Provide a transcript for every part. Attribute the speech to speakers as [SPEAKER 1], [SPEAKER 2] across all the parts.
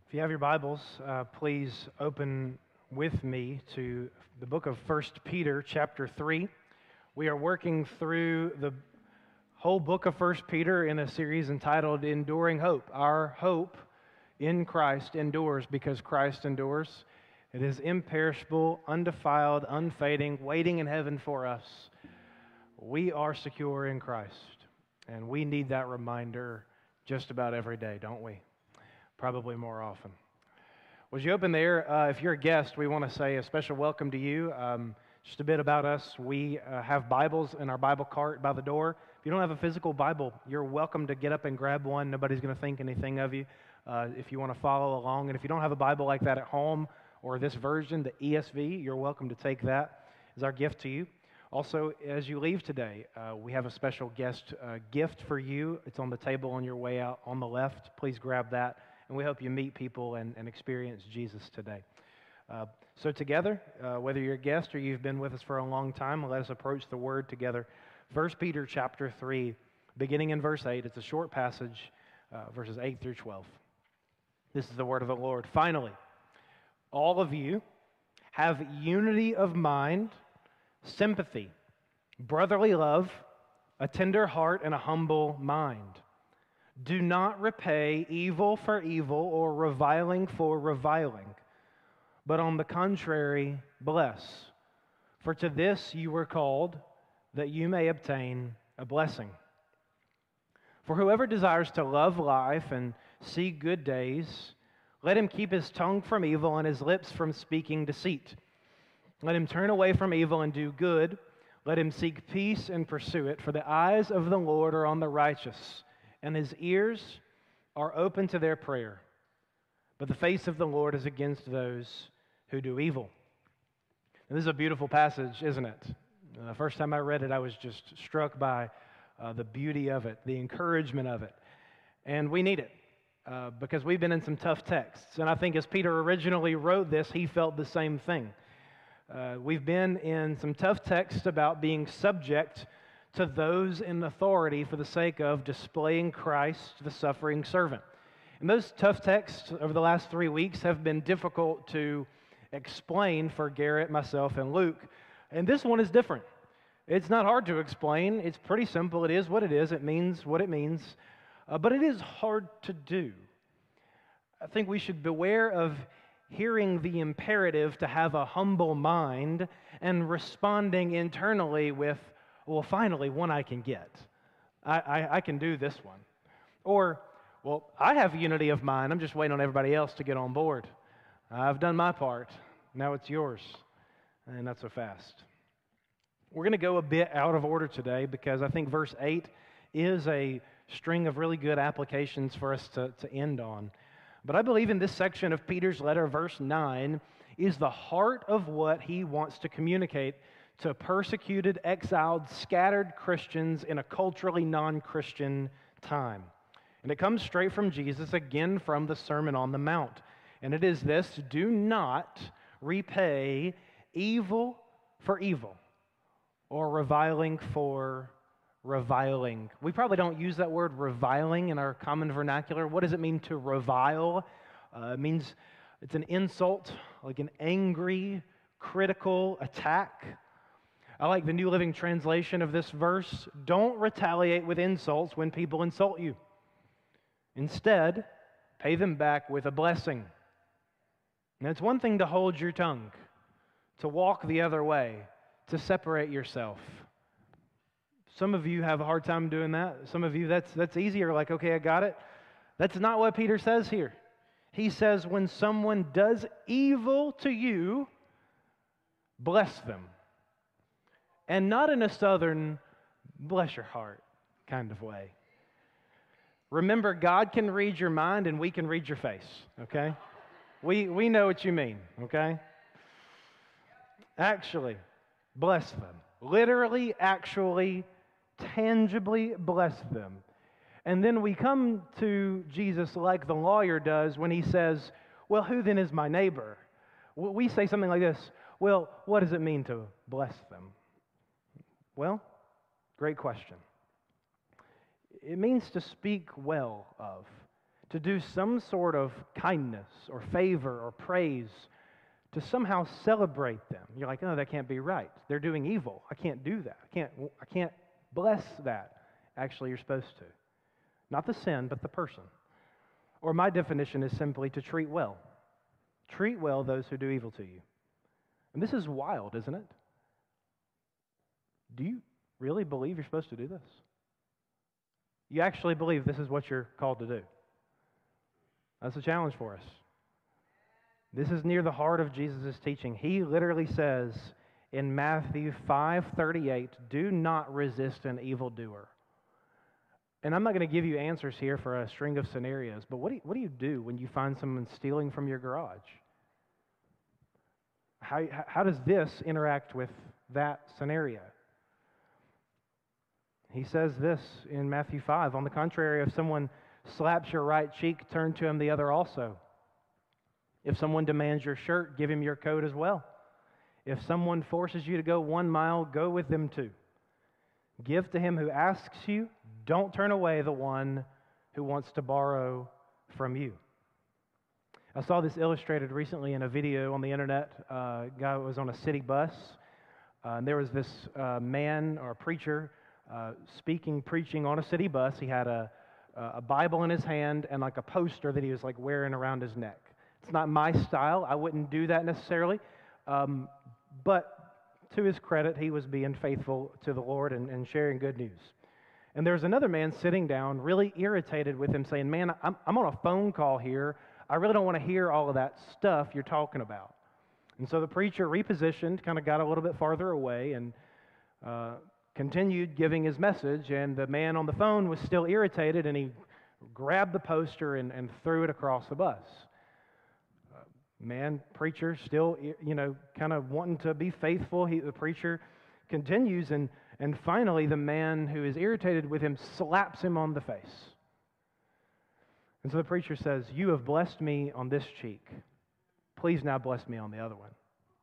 [SPEAKER 1] If you have your Bibles, please open with me to the book of 1 Peter, chapter 3. We are working through the whole book of 1 Peter in a series entitled Enduring Hope. Our hope in Christ endures because Christ endures. It is imperishable, undefiled, unfading, waiting in heaven for us. We are secure in Christ, and we need that reminder just about every day, don't we? Probably more often. As you open there, if you're a guest, we want to say a special welcome to you. Just a bit about us. We have Bibles in our Bible cart by the door. If you don't have a physical Bible, you're welcome to get up and grab one. Nobody's going to think anything of you if you want to follow along. And if you don't have a Bible like that at home or this version, the ESV, you're welcome to take that as our gift to you. Also, as you leave today, we have a special guest gift for you. It's on the table on your way out on the left. Please grab that. And we hope you meet people and experience Jesus today. So together, whether you're a guest or you've been with us for a long time, let us approach the Word together. 1 Peter chapter 3, beginning in verse 8. It's a short passage, verses 8 through 12. This is the word of the Lord. Finally, all of you have unity of mind, sympathy, brotherly love, a tender heart, and a humble mind. Do not repay evil for evil or reviling for reviling, but on the contrary, bless. For to this you were called, that you may obtain a blessing. For whoever desires to love life and see good days, let him keep his tongue from evil and his lips from speaking deceit. Let him turn away from evil and do good. Let him seek peace and pursue it. For the eyes of the Lord are on the righteous, and his ears are open to their prayer. But the face of the Lord is against those who do evil. And this is a beautiful passage, isn't it? The first time I read it, I was just struck by the beauty of it, the encouragement of it. And we need it because we've been in some tough texts. And I think as Peter originally wrote this, he felt the same thing. We've been in some tough texts about being subject to those in authority for the sake of displaying Christ, the suffering servant. And those tough texts over the last 3 weeks have been difficult to explain for Garrett, myself, and Luke. And this one is different. It's not hard to explain. It's pretty simple. It is what it is. It means what it means. But it is hard to do. I think we should beware of hearing the imperative to have a humble mind and responding internally with, well, finally, one I can get. I can do this one. Or, well, I have unity of mind. I'm just waiting on everybody else to get on board. I've done my part. Now it's yours. And not so fast. We're going to go a bit out of order today because I think verse 8 is a string of really good applications for us to end on. But I believe in this section of Peter's letter, verse 9, is the heart of what he wants to communicate to persecuted, exiled, scattered Christians in a culturally non-Christian time. And it comes straight from Jesus, again from the Sermon on the Mount. And it is this: do not repay evil for evil or reviling for reviling. We probably don't use that word reviling in our common vernacular. What does it mean to revile? It means it's an insult, like an angry, critical attack. I like the New Living Translation of this verse. Don't retaliate with insults when people insult you. Instead, pay them back with a blessing. Now, it's one thing to hold your tongue, to walk the other way, to separate yourself. Some of you have a hard time doing that. Some of you, that's easier, like, okay, I got it. That's not what Peter says here. He says when someone does evil to you, bless them. And not in a southern, bless your heart kind of way. Remember, God can read your mind and we can read your face, okay? We know what you mean, okay? Actually, bless them. Literally, actually, tangibly bless them. And then we come to Jesus like the lawyer does when he says, well, who then is my neighbor? We say something like this, well, what does it mean to bless them? Well, great question. It means to speak well of, to do some sort of kindness or favor or praise, to somehow celebrate them. You're like, no, that can't be right. They're doing evil. I can't do that. I can't bless that. Actually, you're supposed to. Not the sin, but the person. Or my definition is simply to treat well. Treat well those who do evil to you. And this is wild, isn't it? Do you really believe you're supposed to do this? You actually believe this is what you're called to do? That's a challenge for us. This is near the heart of Jesus' teaching. He literally says in Matthew 5:38, do not resist an evildoer. And I'm not going to give you answers here for a string of scenarios, but what do you do when you find someone stealing from your garage? How does this interact with that scenario? He says this in Matthew 5, on the contrary, if someone slaps your right cheek, turn to him the other also. If someone demands your shirt, give him your coat as well. If someone forces you to go 1 mile, go with them 2. Give to him who asks you. Don't turn away the one who wants to borrow from you. I saw this illustrated recently in a video on the internet. A guy was on a city bus. And there was this man or preacher preaching on a city bus. He had a Bible in his hand and like a poster that he was like wearing around his neck. It's not my style. I wouldn't do that necessarily. But to his credit, he was being faithful to the Lord and sharing good news. And there was another man sitting down, really irritated with him, saying, man, I'm on a phone call here. I really don't want to hear all of that stuff you're talking about. And so the preacher repositioned, kind of got a little bit farther away, and continued giving his message. And the man on the phone was still irritated, and he grabbed the poster and threw it across the bus. Preacher still, kind of wanting to be faithful. The preacher continues, and finally the man who is irritated with him slaps him on the face. And so the preacher says, you have blessed me on this cheek. Please now bless me on the other one.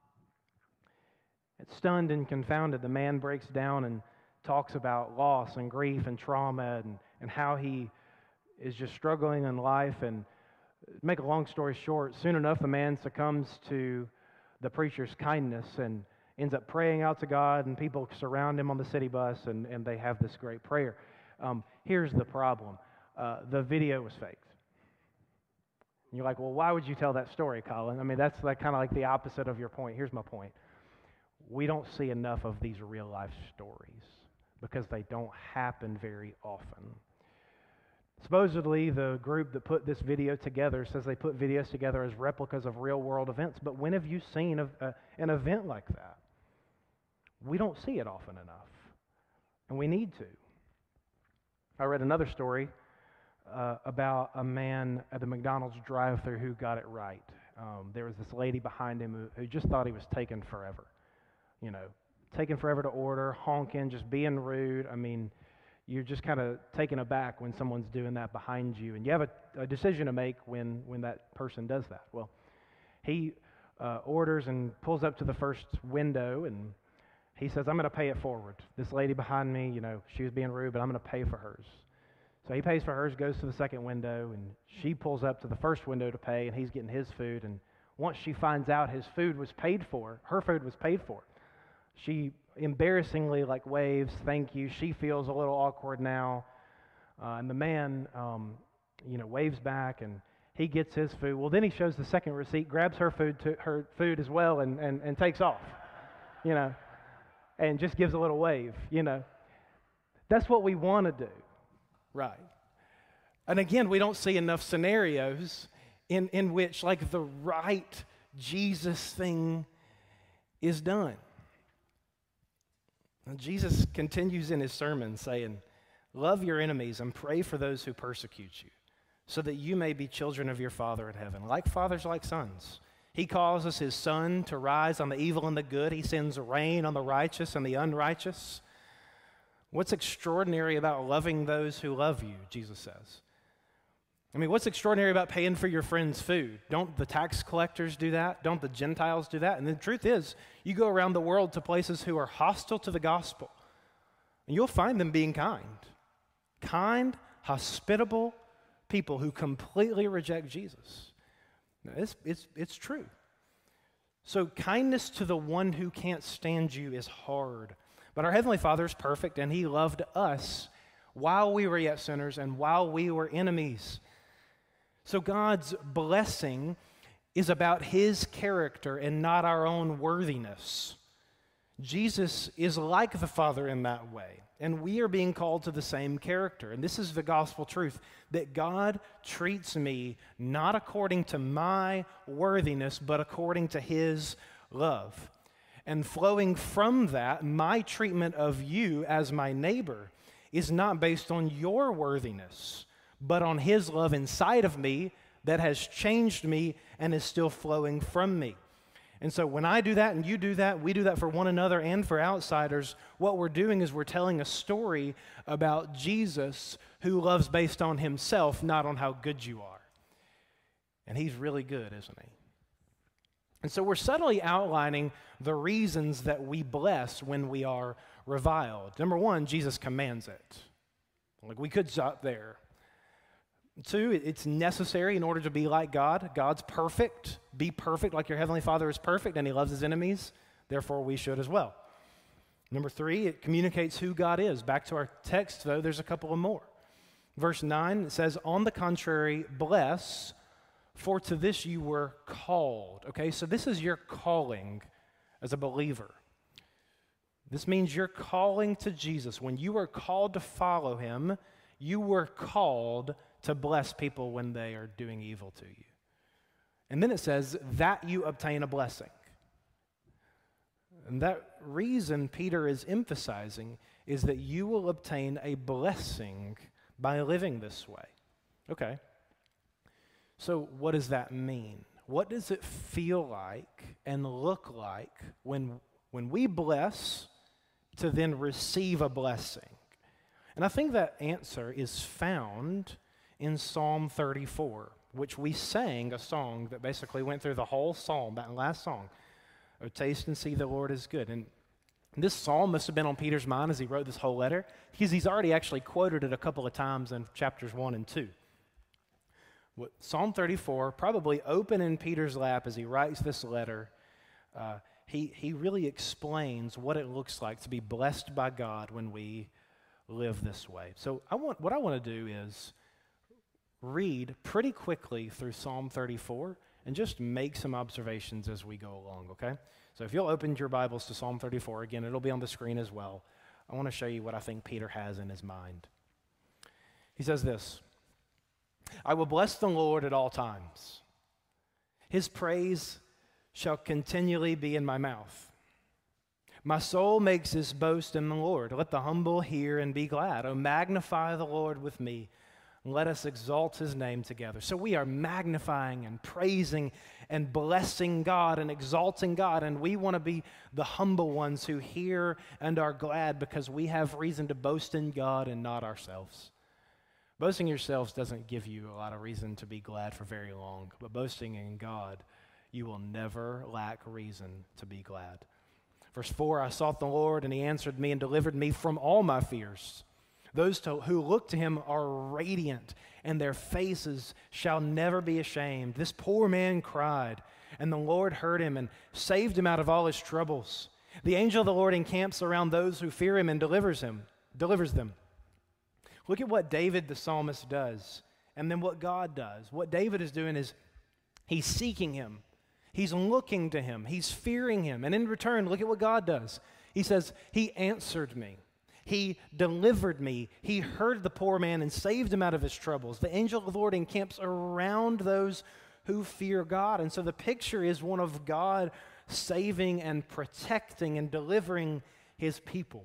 [SPEAKER 1] It's stunned and confounded. The man breaks down and talks about loss and grief and trauma and how he is just struggling in life. And make a long story short, soon enough the man succumbs to the preacher's kindness and ends up praying out to God, and people surround him on the city bus, and they have this great prayer. Here's the problem. The video was faked. And you're like, well, why would you tell that story, Colin? I mean, that's like kind of like the opposite of your point. Here's my point. We don't see enough of these real-life stories because they don't happen very often. Supposedly, the group that put this video together says they put videos together as replicas of real-world events, but when have you seen an event like that? We don't see it often enough, and we need to. I read another story about a man at the McDonald's drive-thru who got it right. There was this lady behind him who just thought he was taking forever. Taking forever to order, honking, just being rude. I mean, you're just kind of taken aback when someone's doing that behind you, and you have a decision to make when that person does that. Well, he orders and pulls up to the first window, and he says, I'm going to pay it forward. This lady behind me, she was being rude, but I'm going to pay for hers. So he pays for hers, goes to the second window, and she pulls up to the first window to pay, and he's getting his food. And once she finds out his food was paid for, her food was paid for, she embarrassingly waves, thank you. She feels a little awkward now. And the man, waves back, and he gets his food. Well, then he shows the second receipt, grabs her food as well, and takes off, and just gives a little wave, That's what we want to do, right? And again, we don't see enough scenarios in which, the right Jesus thing is done. And Jesus continues in his sermon saying, love your enemies and pray for those who persecute you, so that you may be children of your Father in heaven. Like fathers, like sons. He causes his sun to rise on the evil and the good. He sends rain on the righteous and the unrighteous. What's extraordinary about loving those who love you, Jesus says? I mean, what's extraordinary about paying for your friend's food? Don't the tax collectors do that? Don't the Gentiles do that? And the truth is, you go around the world to places who are hostile to the gospel, and you'll find them being kind, hospitable people who completely reject Jesus. Now, it's true. So kindness to the one who can't stand you is hard. But our Heavenly Father is perfect, and He loved us while we were yet sinners and while we were enemies. So God's blessing is about His character and not our own worthiness. Jesus is like the Father in that way, and we are being called to the same character. And this is the gospel truth, that God treats me not according to my worthiness, but according to His love. And flowing from that, my treatment of you as my neighbor is not based on your worthiness, but on His love inside of me that has changed me and is still flowing from me. And so when I do that and you do that, we do that for one another and for outsiders, what we're doing is we're telling a story about Jesus who loves based on Himself, not on how good you are. And He's really good, isn't He? And so we're subtly outlining the reasons that we bless when we are reviled. Number one, Jesus commands it. Like, we could stop there. Two, it's necessary in order to be like God. God's perfect. Be perfect like your Heavenly Father is perfect, and He loves His enemies. Therefore, we should as well. Number three, it communicates who God is. Back to our text, though, there's a couple of more. Verse 9, it says, on the contrary, bless, for to this you were called. Okay, so this is your calling as a believer. This means you're calling to Jesus. When you were called to follow Him, you were called to bless people when they are doing evil to you. And then it says that you obtain a blessing. And that reason Peter is emphasizing is that you will obtain a blessing by living this way. Okay. So what does that mean? What does it feel like and look like when we bless to then receive a blessing? And I think that answer is found in Psalm 34, which we sang a song that basically went through the whole psalm, that last song. Oh, taste and see the Lord is good. And this psalm must have been on Peter's mind as he wrote this whole letter, because he's already actually quoted it a couple of times in chapters 1 and 2. Psalm 34, probably open in Peter's lap as he writes this letter, he really explains what it looks like to be blessed by God when we live this way. So what I want to do is read pretty quickly through Psalm 34 and just make some observations as we go along, okay? So if you'll open your Bibles to Psalm 34, again, it'll be on the screen as well. I want to show you what I think Peter has in his mind. He says this, I will bless the Lord at all times. His praise shall continually be in my mouth. My soul makes its boast in the Lord. Let the humble hear and be glad. Oh, magnify the Lord with me. Let us exalt His name together. So we are magnifying and praising and blessing God and exalting God, and we want to be the humble ones who hear and are glad because we have reason to boast in God and not ourselves. Boasting yourselves doesn't give you a lot of reason to be glad for very long, but boasting in God, you will never lack reason to be glad. Verse 4, I sought the Lord, and He answered me and delivered me from all my fears. Those who look to Him are radiant, and their faces shall never be ashamed. This poor man cried, and the Lord heard him and saved him out of all his troubles. The angel of the Lord encamps around those who fear Him and delivers them. Look at what David the psalmist does, and then what God does. What David is doing is he's seeking Him. He's looking to Him. He's fearing Him. And in return, look at what God does. He says, He answered me. He delivered me. He heard the poor man and saved him out of his troubles. The angel of the Lord encamps around those who fear God. And so the picture is one of God saving and protecting and delivering His people.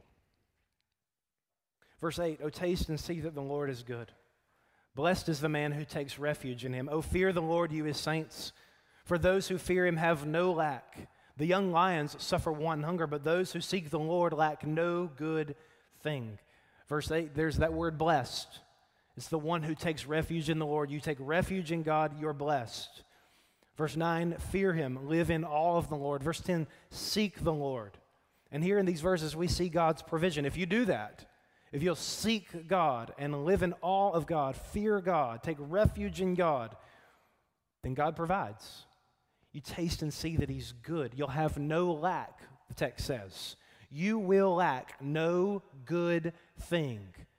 [SPEAKER 1] Verse 8, O taste and see that the Lord is good. Blessed is the man who takes refuge in Him. O fear the Lord, you His saints. For those who fear Him have no lack. The young lions suffer want and hunger, but those who seek the Lord lack no good thing. Verse 8, there's that word blessed. It's the one who takes refuge in the Lord. You take refuge in God, you're blessed. Verse 9, fear Him, live in awe of the Lord. Verse 10, seek the Lord. And here in these verses, we see God's provision. If you do that, if you'll seek God and live in awe of God, fear God, take refuge in God, then God provides. You taste and see that He's good. You'll have no lack, the text says. You will lack no good thing.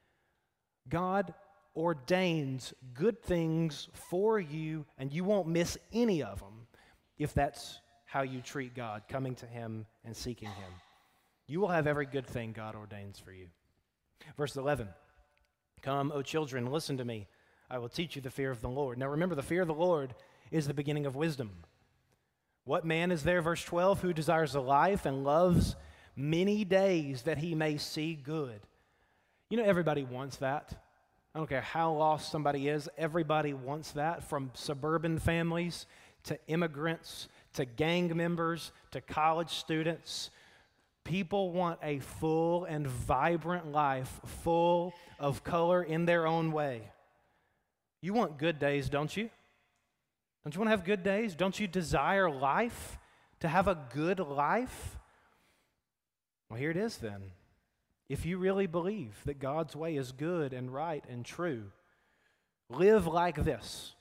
[SPEAKER 1] God ordains good things for you, and you won't miss any of them if that's how you treat God, coming to Him and seeking Him. You will have every good thing God ordains for you. Verse 11, "Come, O children, listen to me. I will teach you the fear of the Lord." Now remember, the fear of the Lord is the beginning of wisdom. What man is there, verse 12, who desires a life and loves many days that he may see good? You know, everybody wants that. I don't care how lost somebody is, everybody wants that, from suburban families to immigrants to gang members to college students. People want a full and vibrant life, full of color in their own way. You want good days, don't you? Don't you want to have good days? Don't you desire life, to have a good life? Well, here it is then. If you really believe that God's way is good and right and true, live like this.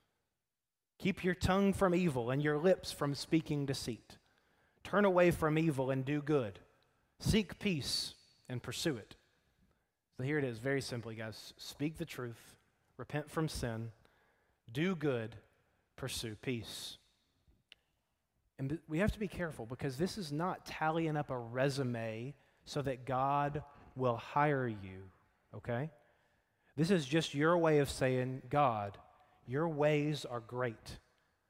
[SPEAKER 1] Keep your tongue from evil and your lips from speaking deceit. Turn away from evil and do good. Seek peace and pursue it. So here it is, very simply, guys. Speak the truth, repent from sin, do good, pursue peace. And we have to be careful, because this is not tallying up a resume so that God will hire you, okay? This is just your way of saying, God, your ways are great.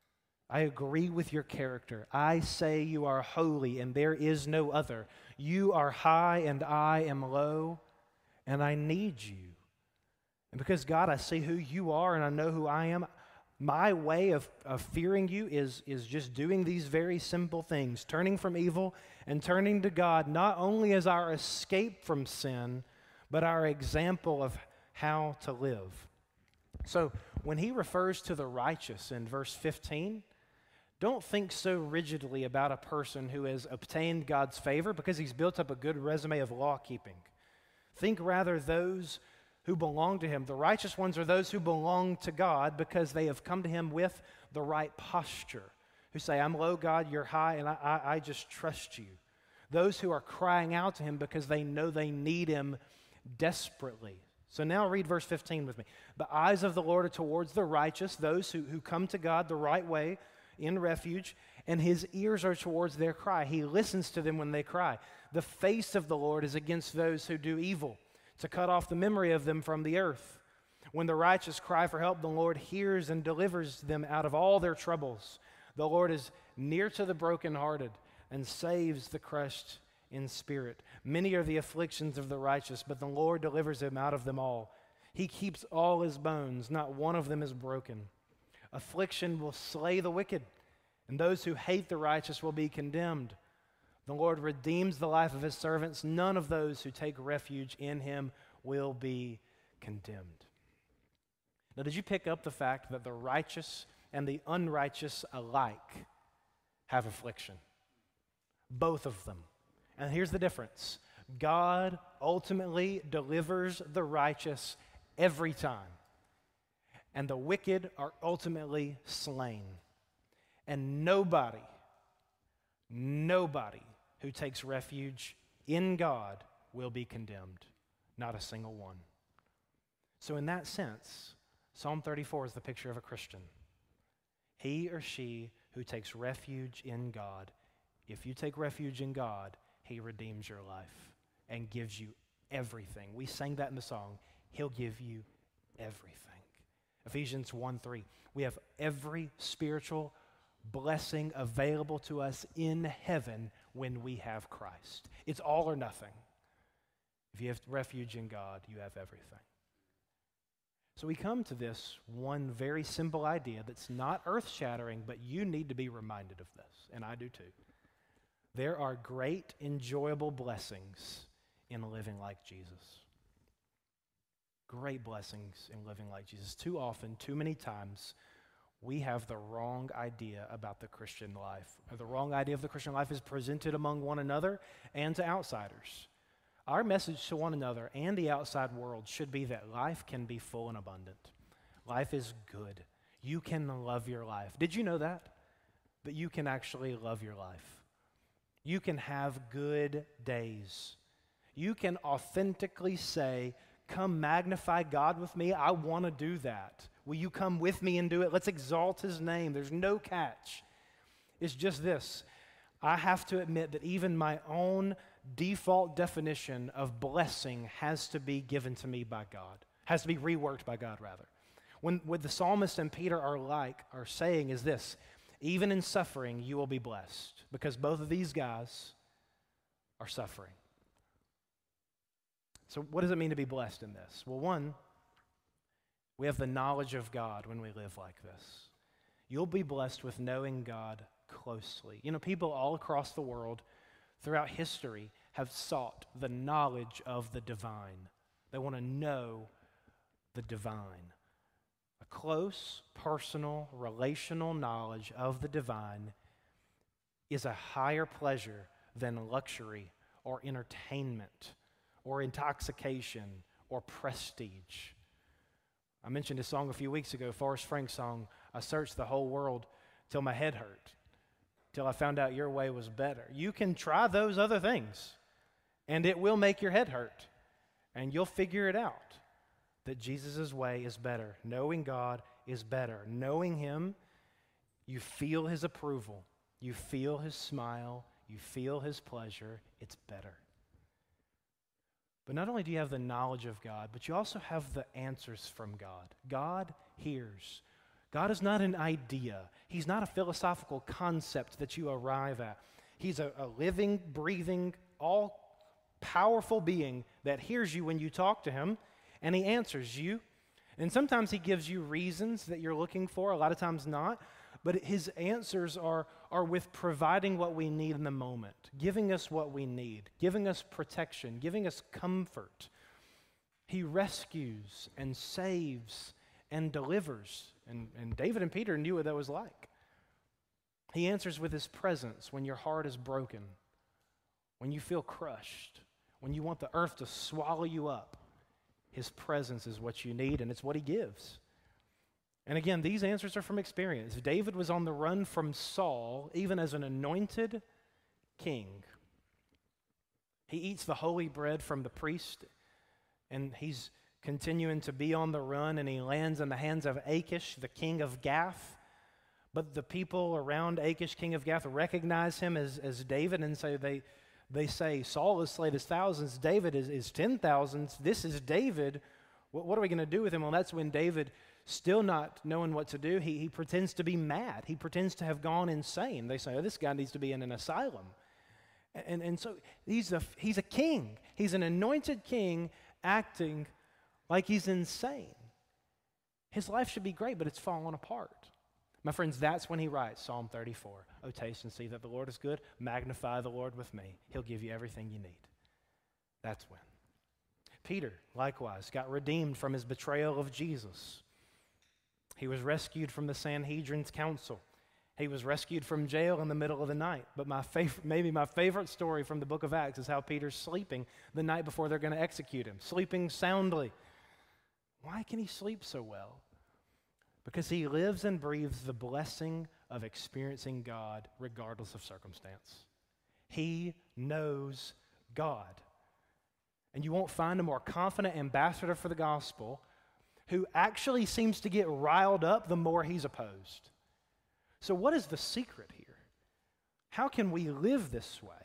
[SPEAKER 1] I agree with your character. I say you are holy and there is no other. You are high and I am low, and I need you. And because, God, I see who you are and I know who I am, my way of fearing you is just doing these very simple things, turning from evil and turning to God, not only as our escape from sin, but our example of how to live. So when he refers to the righteous in verse 15, don't think so rigidly about a person who has obtained God's favor because he's built up a good resume of law keeping. Think rather those who belong to him. The righteous ones are those who belong to God because they have come to him with the right posture, who say, I'm low, God, you're high, and I just trust you. Those who are crying out to him because they know they need him desperately. So now read verse 15 with me. The eyes of the Lord are towards the righteous, those who come to God the right way, in refuge, and his ears are towards their cry. He listens to them when they cry. The face of the Lord is against those who do evil, to cut off the memory of them from the earth. When the righteous cry for help, the Lord hears and delivers them out of all their troubles. The Lord is near to the brokenhearted and saves the crushed in spirit. Many are the afflictions of the righteous, but the Lord delivers him out of them all. He keeps all his bones, not one of them is broken. Affliction will slay the wicked, and those who hate the righteous will be condemned. The Lord redeems the life of his servants. None of those who take refuge in him will be condemned. Now, did you pick up the fact that the righteous and the unrighteous alike have affliction? Both of them. And here's the difference. God ultimately delivers the righteous every time, and the wicked are ultimately slain. And nobody who takes refuge in God will be condemned. Not a single one. So in that sense, Psalm 34 is the picture of a Christian. He or she who takes refuge in God. If you take refuge in God, he redeems your life and gives you everything. We sang that in the song. He'll give you everything. Ephesians 1:3. We have every spiritual blessing available to us in heaven when we have Christ. It's all or nothing. If you have refuge in God, you have everything. So we come to this one very simple idea that's not earth-shattering, but you need to be reminded of this, and I do too. There are great, enjoyable blessings in living like Jesus. Great blessings in living like Jesus. Too often, too many times, we have the wrong idea about the Christian life. Or the wrong idea of the Christian life is presented among one another and to outsiders. Our message to one another and the outside world should be that life can be full and abundant. Life is good. You can love your life. Did you know that? That you can actually love your life. You can have good days. You can authentically say, come magnify God with me. I want to do that. Will you come with me and do it? Let's exalt his name. There's no catch. It's just this. I have to admit that even my own default definition of blessing has to be given to me by God, has to be reworked by God, rather. What the psalmist and Peter are saying is this: even in suffering, you will be blessed, because both of these guys are suffering. So what does it mean to be blessed in this? Well, one, we have the knowledge of God when we live like this. You'll be blessed with knowing God closely. You know, people all across the world throughout history have sought the knowledge of the divine. They want to know the divine. A close, personal, relational knowledge of the divine is a higher pleasure than luxury or entertainment or intoxication or prestige. I mentioned a song a few weeks ago, Forrest Frank's song, I searched the whole world till my head hurt, till I found out your way was better. You can try those other things, and it will make your head hurt, and you'll figure it out, that Jesus' way is better. Knowing God is better. Knowing him, you feel his approval, you feel his smile, you feel his pleasure. It's better. But not only do you have the knowledge of God, but you also have the answers from God. God hears. God is not an idea. He's not a philosophical concept that you arrive at. He's a living, breathing, all-powerful being that hears you when you talk to him, and he answers you. And sometimes he gives you reasons that you're looking for, a lot of times not. But his answers are with providing what we need in the moment, giving us what we need, giving us protection, giving us comfort. He rescues and saves and delivers. And David and Peter knew what that was like. He answers with his presence when your heart is broken, when you feel crushed, when you want the earth to swallow you up. His presence is what you need, and it's what he gives. And again, these answers are from experience. David was on the run from Saul, even as an anointed king. He eats the holy bread from the priest, and he's continuing to be on the run, and he lands in the hands of Achish, the king of Gath. But the people around Achish, king of Gath, recognize him as David, and so they say, Saul has slain his thousands, David is 10,000s. This is David. What are we going to do with him? Well, that's when David, still not knowing what to do, he pretends to be mad. He pretends to have gone insane. They say, oh, this guy needs to be in an asylum. And so he's a king. He's an anointed king acting like he's insane. His life should be great, but it's fallen apart. My friends, that's when he writes Psalm 34. Oh, taste and see that the Lord is good. Magnify the Lord with me. He'll give you everything you need. That's when. Peter, likewise, got redeemed from his betrayal of Jesus. He was rescued from the Sanhedrin's council. He was rescued from jail in the middle of the night. But maybe my favorite story from the book of Acts is how Peter's sleeping the night before they're going to execute him, sleeping soundly. Why can he sleep so well? Because he lives and breathes the blessing of experiencing God regardless of circumstance. He knows God. And you won't find a more confident ambassador for the gospel who actually seems to get riled up the more he's opposed. So what is the secret here? How can we live this way?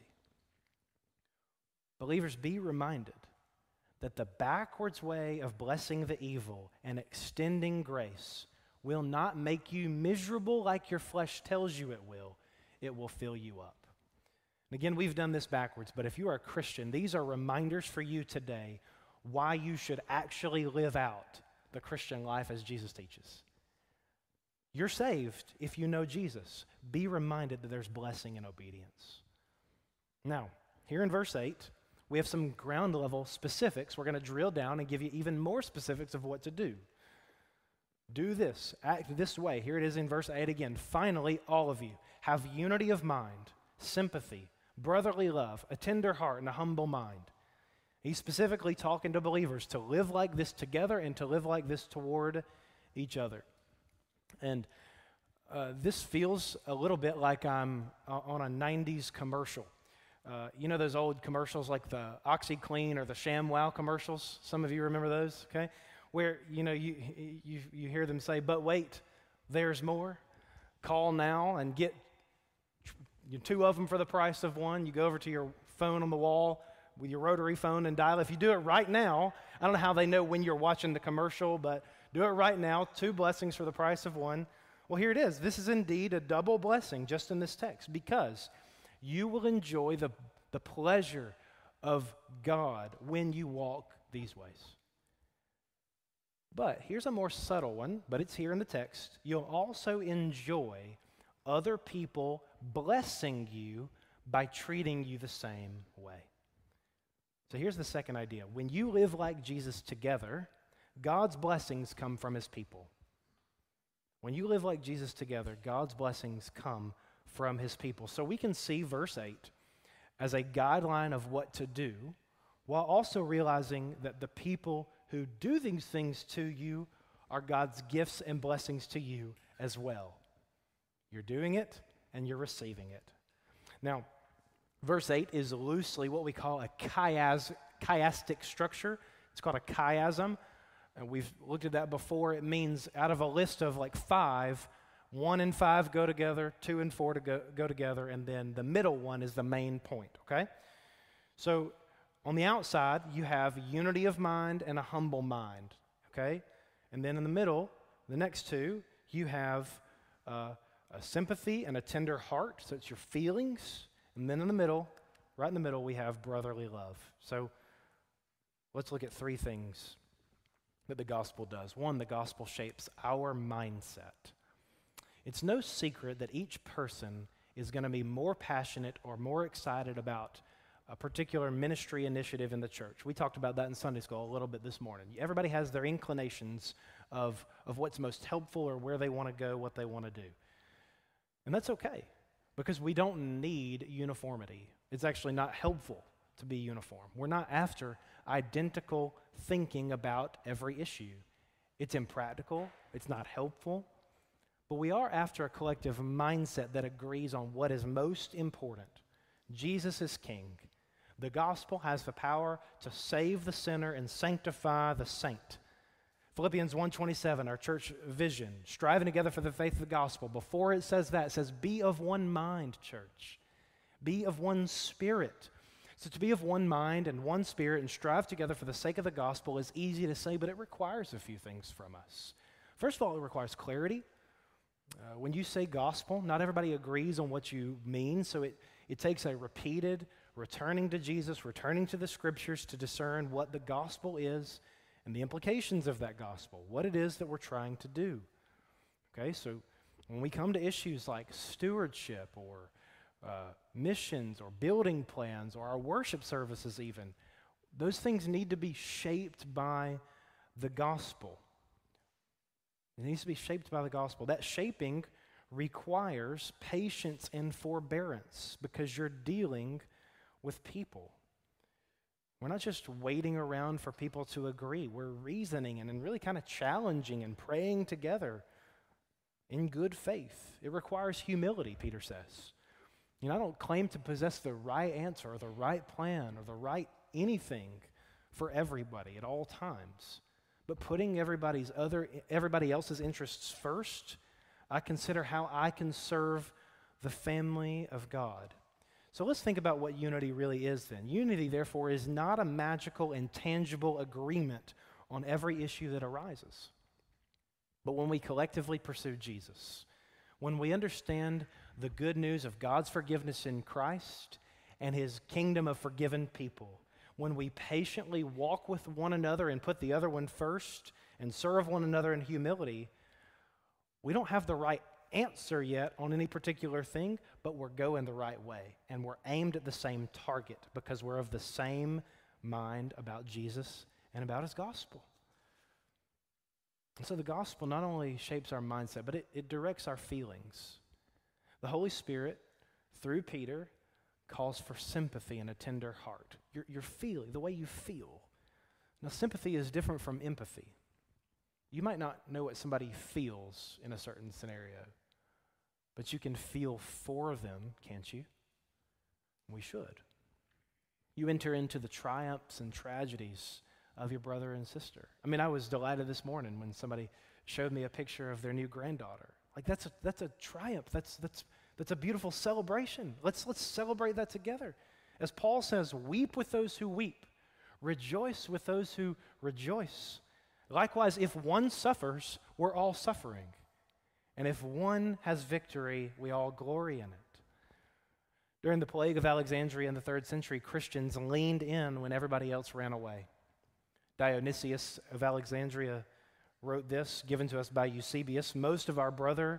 [SPEAKER 1] Believers, be reminded that the backwards way of blessing the evil and extending grace will not make you miserable like your flesh tells you it will. It will fill you up. And again, we've done this backwards, but if you are a Christian, these are reminders for you today why you should actually live out the Christian life as Jesus teaches. You're saved if you know Jesus. Be reminded that there's blessing in obedience. Now, here in verse 8, we have some ground level specifics. We're going to drill down and give you even more specifics of what to do. Do this, act this way. Here it is in verse 8 again. Finally, all of you, have unity of mind, sympathy, brotherly love, a tender heart, and a humble mind. He's specifically talking to believers to live like this together and to live like this toward each other. And this feels a little bit like I'm on a 90s commercial. You know those old commercials like the OxyClean or the ShamWow commercials? Some of you remember those, okay? Where, you know, you hear them say, but wait, there's more. Call now and get two of them for the price of one. You go over to your phone on the wall with your rotary phone and dial. If you do it right now, I don't know how they know when you're watching the commercial, but do it right now, 2 blessings for the price of one. Well, here it is. This is indeed a double blessing just in this text, because you will enjoy the pleasure of God when you walk these ways. But here's a more subtle one, but it's here in the text. You'll also enjoy other people blessing you by treating you the same way. So here's the second idea. When you live like Jesus together, God's blessings come from his people. When you live like Jesus together, God's blessings come from his people. So we can see verse 8 as a guideline of what to do, while also realizing that the people who do these things to you are God's gifts and blessings to you as well. You're doing it and you're receiving it. Now, verse 8 is loosely what we call a chiastic structure. It's called a chiasm, and we've looked at that before. It means out of a list of like 5, 1 and 5 go together, 2 and 4 go together, and then the middle one is the main point, okay? So on the outside, you have unity of mind and a humble mind, okay? And then in the middle, the next two, you have a sympathy and a tender heart, so it's your feelings. And then in the middle, right in the middle, we have brotherly love. So let's look at 3 things that the gospel does. 1, the gospel shapes our mindset. It's no secret that each person is going to be more passionate or more excited about a particular ministry initiative in the church. We talked about that in Sunday school a little bit this morning. Everybody has their inclinations of what's most helpful or where they want to go, what they want to do. And that's okay, because we don't need uniformity. It's actually not helpful to be uniform. We're not after identical thinking about every issue. It's impractical, it's not helpful, but we are after a collective mindset that agrees on what is most important. Jesus is King. The gospel has the power to save the sinner and sanctify the saint. Philippians 1:27, our church vision, striving together for the faith of the gospel. Before it says that, it says, be of one mind, church. Be of one spirit. So to be of one mind and one spirit and strive together for the sake of the gospel is easy to say, but it requires a few things from us. First of all, it requires clarity. When you say gospel, not everybody agrees on what you mean, so it takes a repeated returning to Jesus, returning to the scriptures to discern what the gospel is and the implications of that gospel, what it is that we're trying to do. Okay, so when we come to issues like stewardship or missions or building plans or our worship services even, those things need to be shaped by the gospel. It needs to be shaped by the gospel. That shaping requires patience and forbearance because you're dealing with people. We're not just waiting around for people to agree. We're reasoning and really kind of challenging and praying together in good faith. It requires humility, Peter says. You know, I don't claim to possess the right answer or the right plan or the right anything for everybody at all times. But putting everybody else's interests first, I consider how I can serve the family of God. So let's think about what unity really is then. Unity, therefore, is not a magical and tangible agreement on every issue that arises. But when we collectively pursue Jesus, when we understand the good news of God's forgiveness in Christ and his kingdom of forgiven people, when we patiently walk with one another and put the other one first and serve one another in humility, we don't have the right answer yet on any particular thing, but we're going the right way and we're aimed at the same target because we're of the same mind about Jesus and about his gospel. And so the gospel not only shapes our mindset, but it directs our feelings. The Holy Spirit, through Peter, calls for sympathy and a tender heart. Your feeling, the way you feel. Now, sympathy is different from empathy. You might not know what somebody feels in a certain scenario, but you can feel for them, can't you? We should. You enter into the triumphs and tragedies of your brother and sister. I mean, I was delighted this morning when somebody showed me a picture of their new granddaughter. Like, that's a triumph. That's a beautiful celebration. Let's celebrate that together. As Paul says, weep with those who weep. Rejoice with those who rejoice. Likewise, if one suffers, we're all suffering. And if one has victory, we all glory in it. During the plague of Alexandria in the 3rd century, Christians leaned in when everybody else ran away. Dionysius of Alexandria wrote this, given to us by Eusebius: most of our brother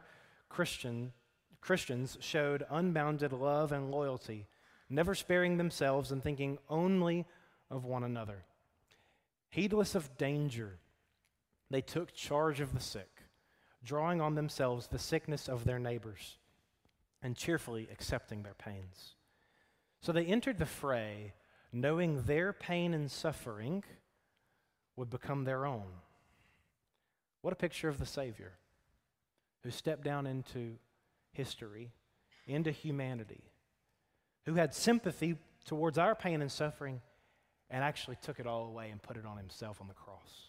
[SPEAKER 1] Christians showed unbounded love and loyalty, never sparing themselves and thinking only of one another. Heedless of danger, they took charge of the sick, drawing on themselves the sickness of their neighbors and cheerfully accepting their pains. So they entered the fray knowing their pain and suffering would become their own. What a picture of the Savior who stepped down into history, into humanity, who had sympathy towards our pain and suffering and actually took it all away and put it on himself on the cross.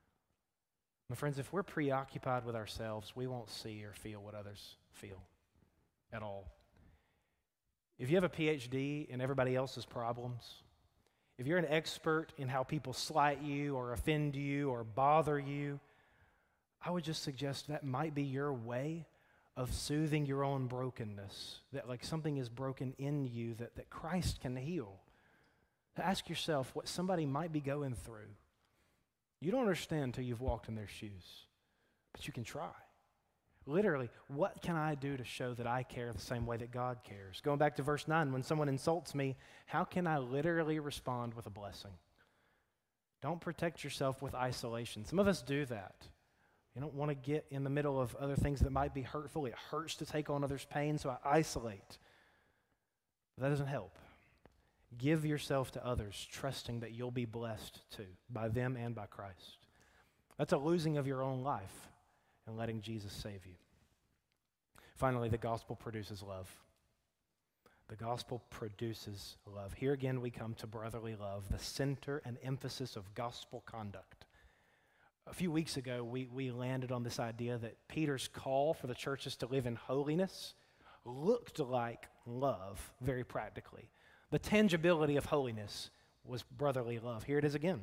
[SPEAKER 1] My friends, if we're preoccupied with ourselves, we won't see or feel what others feel at all. If you have a PhD in everybody else's problems, if you're an expert in how people slight you or offend you or bother you, I would just suggest that might be your way of soothing your own brokenness, that like something is broken in you that Christ can heal. Ask yourself what somebody might be going through. You don't understand until you've walked in their shoes, but you can try. Literally, what can I do to show that I care the same way that God cares? Going back to verse 9, when someone insults me, how can I literally respond with a blessing? Don't protect yourself with isolation. Some of us do that. You don't want to get in the middle of other things that might be hurtful. It hurts to take on others' pain, so I isolate. But that doesn't help. Give yourself to others, trusting that you'll be blessed too, by them and by Christ. That's a losing of your own life and letting Jesus save you. Finally, the gospel produces love. The gospel produces love. Here again we come to brotherly love, the center and emphasis of gospel conduct. A few weeks ago, we landed on this idea that Peter's call for the churches to live in holiness looked like love, very practically. The tangibility of holiness was brotherly love. Here it is again.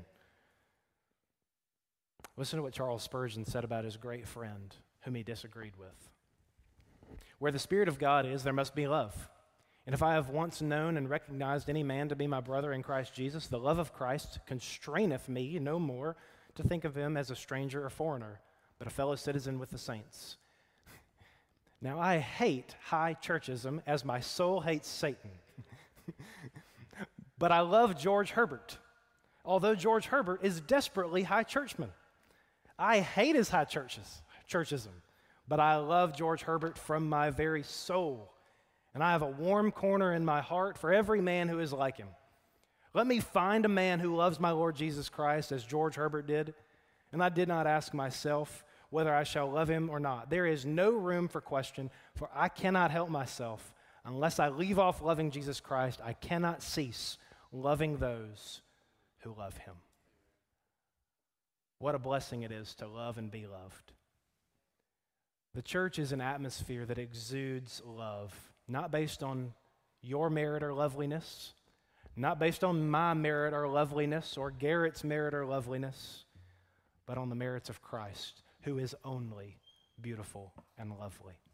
[SPEAKER 1] Listen to what Charles Spurgeon said about his great friend, whom he disagreed with. Where the Spirit of God is, there must be love. And if I have once known and recognized any man to be my brother in Christ Jesus, the love of Christ constraineth me no more to think of him as a stranger or foreigner, but a fellow citizen with the saints. Now I hate high churchism as my soul hates Satan. But I love George Herbert, although George Herbert is desperately high churchman. I hate his high churchism, but I love George Herbert from my very soul. And I have a warm corner in my heart for every man who is like him. Let me find a man who loves my Lord Jesus Christ as George Herbert did, and I did not ask myself whether I shall love him or not. There is no room for question, for I cannot help myself. Unless I leave off loving Jesus Christ, I cannot cease loving those who love him. What a blessing it is to love and be loved. The church is an atmosphere that exudes love, not based on your merit or loveliness, not based on my merit or loveliness or Garrett's merit or loveliness, but on the merits of Christ, who is only beautiful and lovely.